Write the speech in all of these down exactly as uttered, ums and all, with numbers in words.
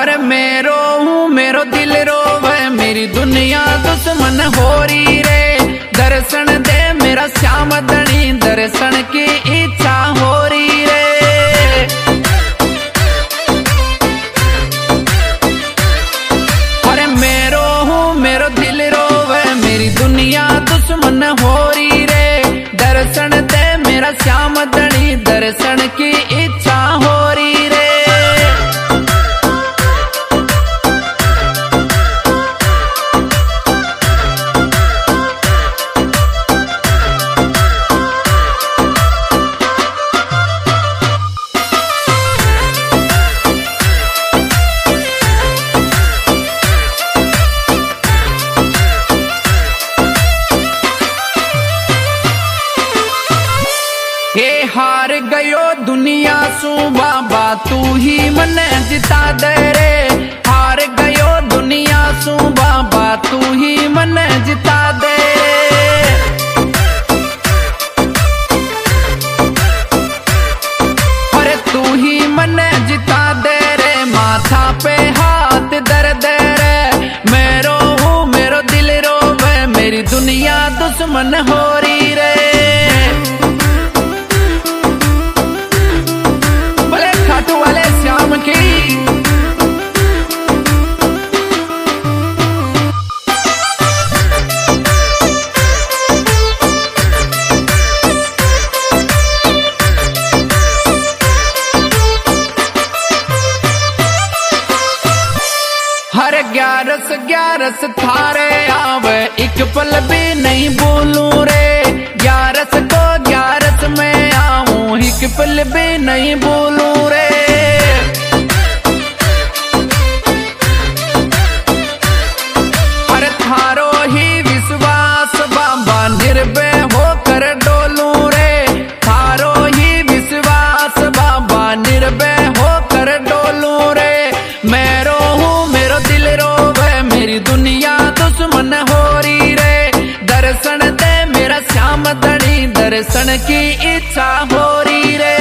हर मेरो हूँ मेरो दिल रोवे, मेरी दुनिया दुश्मन हो रही रे। दर्शन दे मेरा श्याम धनी, दर्शन की इच्छा हो रही रे। हर मेरो हूँ मेरो दिल रोवे, मेरी दुनिया दुश्मन हो रही रे। दर्शन दे मेरा श्याम धनी, दर्शन की इच्छा हो रही रे। हे हार गयो दुनिया सू बाबा, तू ही मने जिता दे रे। हार गयो दुनिया सू बाबा, तू ही मने जिता दे रे। अरे तू ही मने जिता दे रे, माथा पे हाथ दर दे रे। मेरो हूँ मेरो दिल रोवे, मेरी दुनिया दुश्मन हो रही रे। वाले श्याम की हर ग्यारस ग्यारस थारे आवे, एक पल भी नहीं बोलूं रे। ग्यारस को ग्यारस में आऊं, एक पल भी नहीं बोलूं रे। हर थारो ही विश्वास बाबा, निर्भय होकर डोलूं रे। थारो ही विश्वास बाबा, निर्भय होकर डोलूं रे। मेरो हूँ मेरो दिल रोवे, मेरी दुनिया दुश्मन हो रही रे। दर्शन दे मेरा श्याम धनी, दर्शन की इच्छा हो रही रे।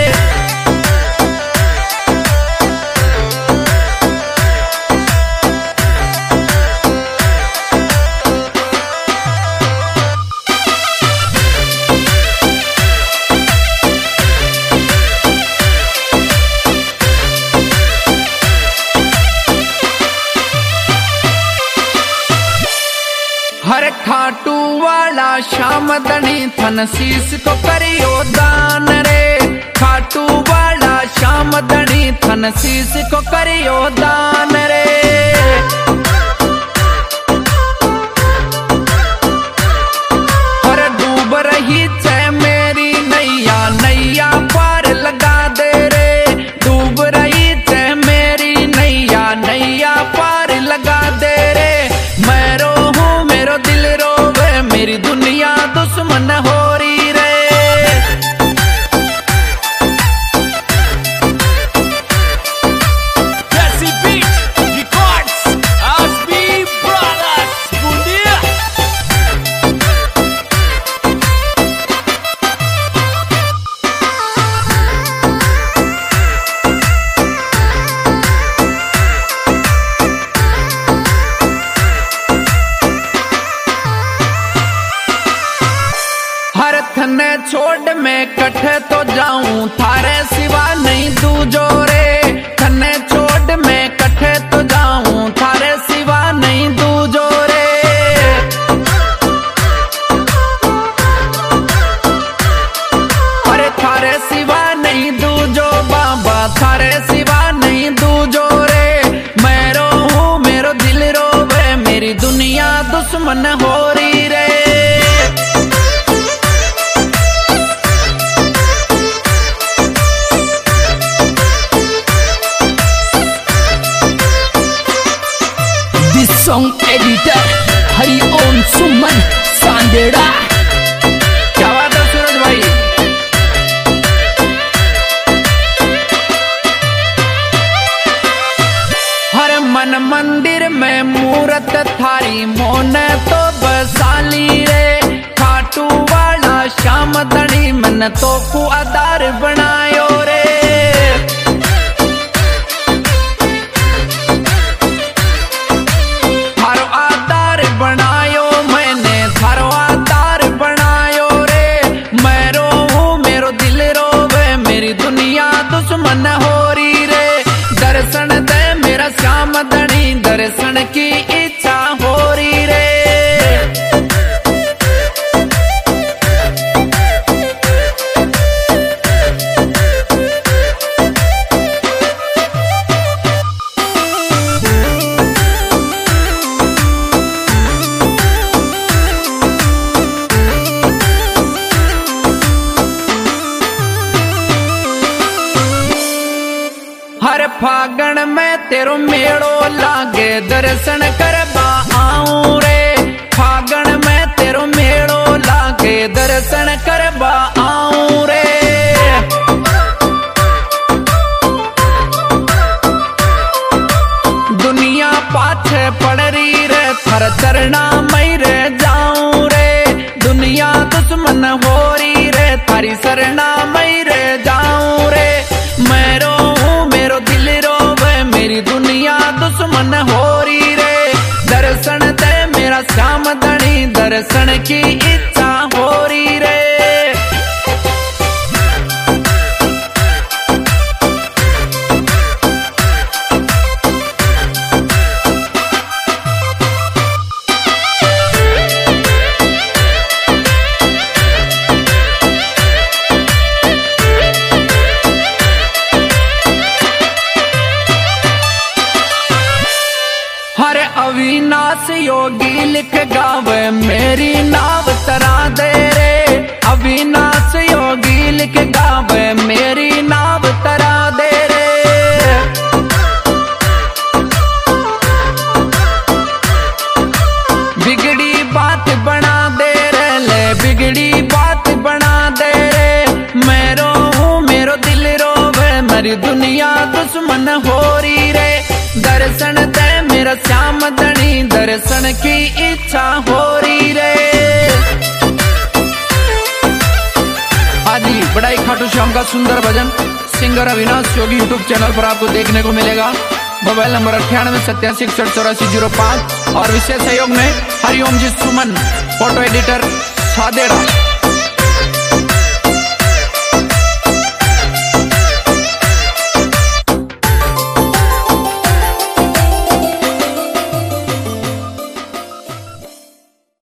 हर खाटू वाला श्याम धनी, थन शीश को करियो दान रे। खाटू वाला श्याम धनी, थन शीश को करियो दान रे। हर डूब रही छे मेरी नैया, नैया पार लगा दे रे। डूब रही छे मेरी नैया, नैया पार लगा दे रे। मेरो हूँ मेरो दिल रोवे, मेरी दुनिया दुश्मन हो रही रे। हर थने छोड़ मैं कठे तो जाऊं, थारे सिवा नहीं दूजो रे। थने छोड़ मैं कठे तो जाऊं, थारे सिवा नहीं दूजो रे। अरे थारे सिवा नहीं दूजो बाबा, थारे सिवा नहीं दूजो रे। मेरो हूँ मेरो दिल रोवे, मेरी दुनिया दुश्मन हो रही रे। Song editor Hari Om Suman Sandera. क्या बात है सूरज भाई। हर मन मंदिर में मूरत थारी, मोन तो बसाली रे। खाटू वाला श्याम धनी, मन तो को आधार बनायो रे। दुश्मन होरी रे। दर्शन दे मेरा श्याम धनी, दर्शन की इच्छा होरी रे। हर फागण में तेरो मेड़ो लागे, दर्शन करबा आऊं रे। फागण में तेरो मेड़ो लागे, दर्शन करबा आऊं रे। दुनिया पाछे पड़ रही रे, थर चरना मई रे जाऊं रे। दुनिया दुश्मन हो रही रे, थारी सरना मई रे जाऊं रे। मेरो मेरो दिल रोवे, मेरी दुनिया दुश्मन हो रही रे। दर्शन दे मेरा श्याम धनी, दर्शन की इच्छा हो रही रे। हर अविनाश योगी लिख गावे, मेरी नाव तरा दे रे। अविनाश योगी लिख गावे, मेरी नाव तरा दे रे। बिगड़ी बात बना दे रे, ले बिगड़ी बात बना दे रे। मेरो हूँ मेरो दिल रोवे, मेरी दुनिया दुश्मन हो रही रे। दर्शन दे मेरा श्याम धनी, दर्शन की इच्छा हो रही रे। आदि बड़ाई खाटू श्याम का सुंदर भजन singer Avinash Yogi YouTube channel पर आपको देखने को मिलेगा। मोबाइल नंबर अट्ठानवे सत्यासी इकसठ चौरासी जीरो पाँच और विशेष सहयोग में हरिओम जी सुमन, फोटो एडिटर सादेड़ा।